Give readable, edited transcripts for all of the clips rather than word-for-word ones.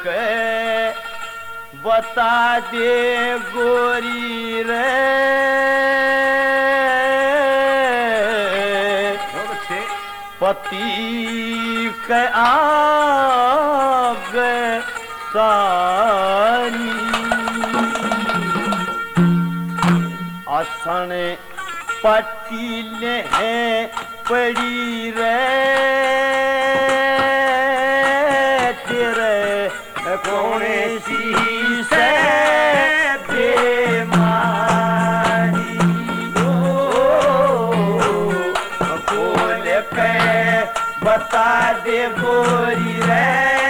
के बता दे गोरी रे पति के आगे सारी आसन पटीले पड़ी रे तेरे कोने सी से बेमारी खोल के बता दे गोरी रे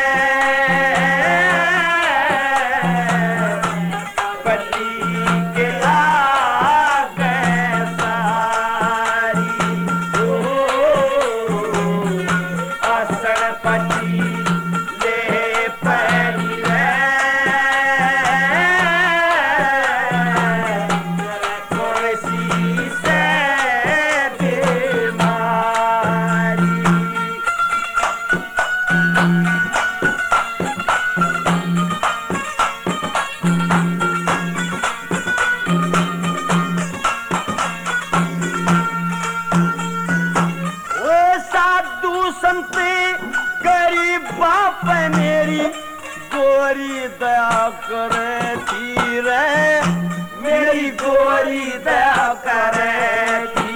गोरी दया करे थी रे मेरी गोरी दया करे थी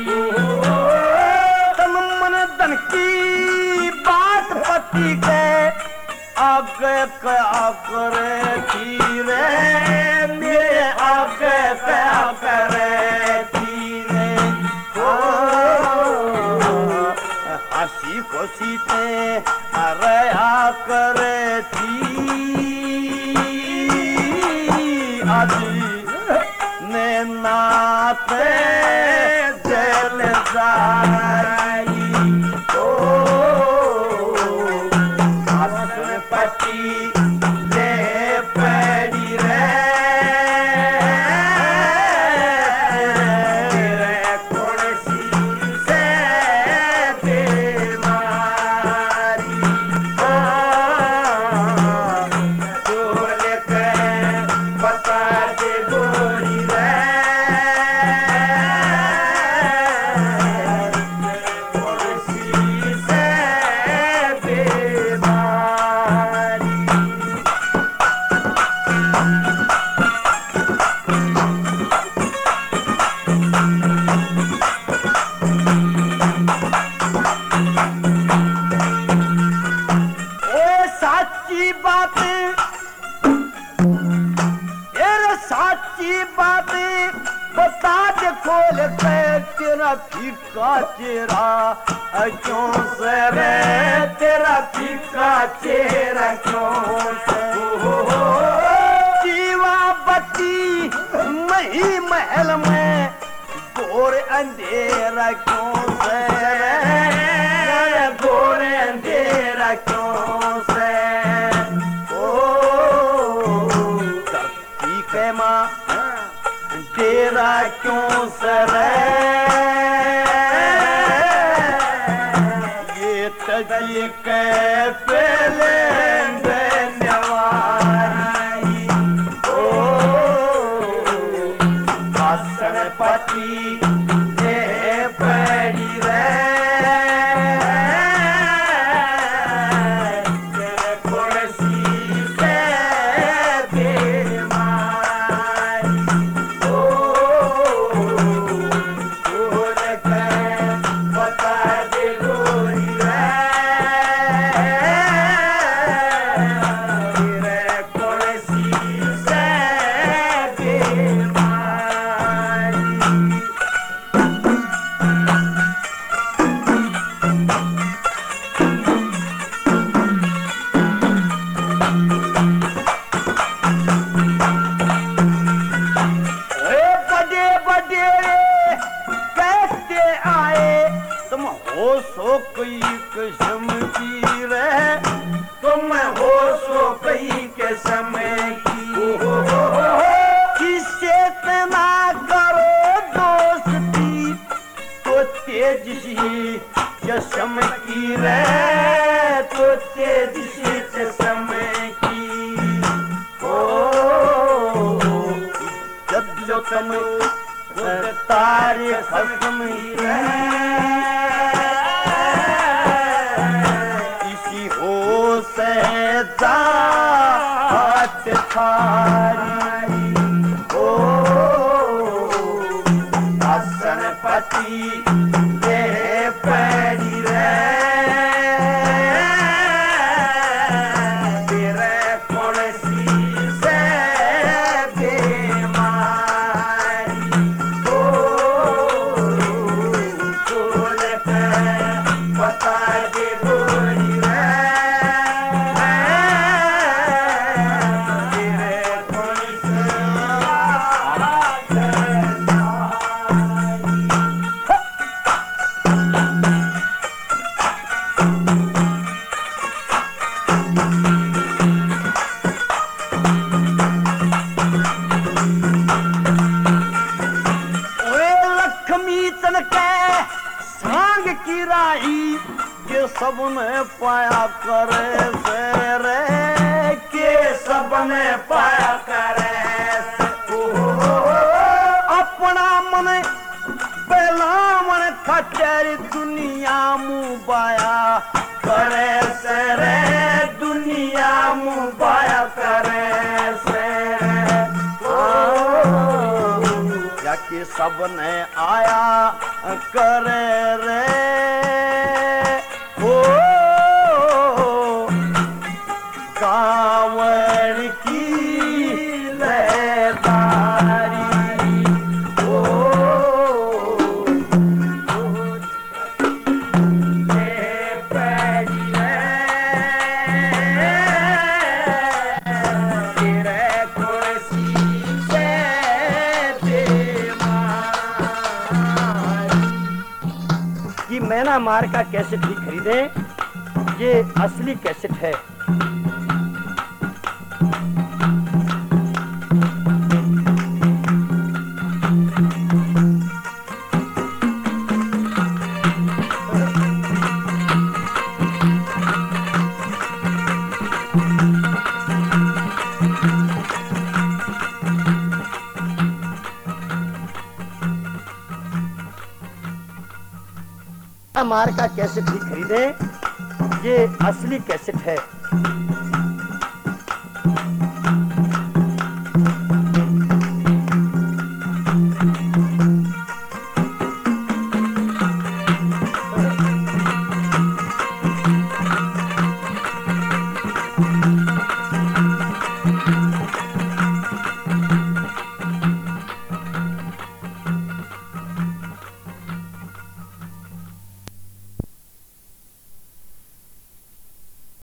तन मन धन की बात पति के आगे क्या करे थी रे मेरे आगे क्या करे थी रे हंसी खुशी ते रहा करे थी आज ने नाते जल जाई ओ आसन पटी ले पड़ी रे कौन सी से बेमारी बोल के बता दे गोरी रे कौन सी से बेमारी साची बातें साची बातें बता दे खोल के तेरा फीका चेहरा क्यों से रे तेरा फीका चेहरा क्यों से जीवा बत्ती मही महल में घोर अंधेरा क्यों से रे घोर अंधेरा क्यों से माँ तेरा क्यों सर ये तजी के पहले धन्यवाद ओ आसन पति ये पड़ी रे कौन सी से सो कई किस्म की रे तुम हो सो कई किस्म की किससे तना करो दोस्ती तो तेज सी चश्म की रे तो तेज सी चश्म की सारे खत्म ही इसी हो सहजा हाथ थारी ओ हसन पति तेरे पैरी रे सबने पाया करे से रे के सबने पाया करे से अपना मन पहला मन खचर दुनिया मुबाया करे से रे दुनिया मुबाया करे से या के सबने आया करे रे कांवर की लहदारी ओ पैरी तेरे कुर्सी से कि मैना मार का कैसेट ही खरीदे, ये असली कैसेट है। मार का कैसेट भी खरीदे, ये असली कैसेट है।